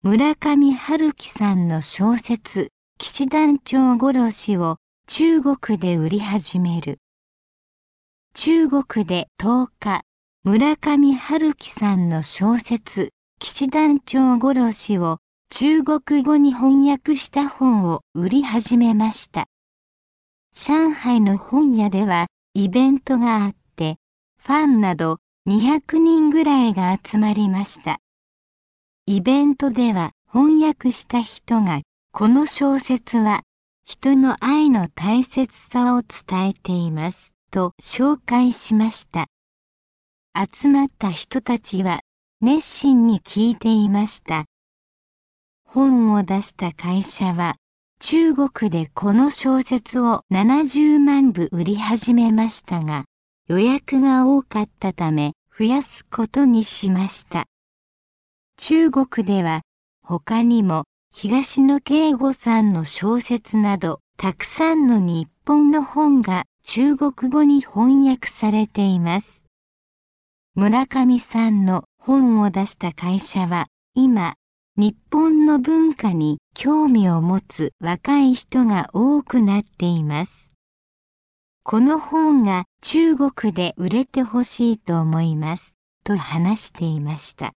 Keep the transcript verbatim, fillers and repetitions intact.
村上春樹さんの小説騎士団長殺しを中国で売り始める。中国でとおか、村上春樹さんの小説騎士団長殺しを中国語に翻訳した本を売り始めました。上海の本屋ではイベントがあって、ファンなどにひゃくにんぐらいが集まりました。イベントでは翻訳した人が、この小説は人の愛の大切さを伝えていますと紹介しました。集まった人たちは熱心に聞いていました。本を出した会社は中国でこの小説をななじゅうまんぶ売り始めましたが、予約が多かったため増やすことにしました。中国では他にも東野圭吾さんの小説などたくさんの日本の本が中国語に翻訳されています。村上さんの本を出した会社は今、日本の文化に興味を持つ若い人が多くなっています。この本が中国で売れてほしいと思いますと話していました。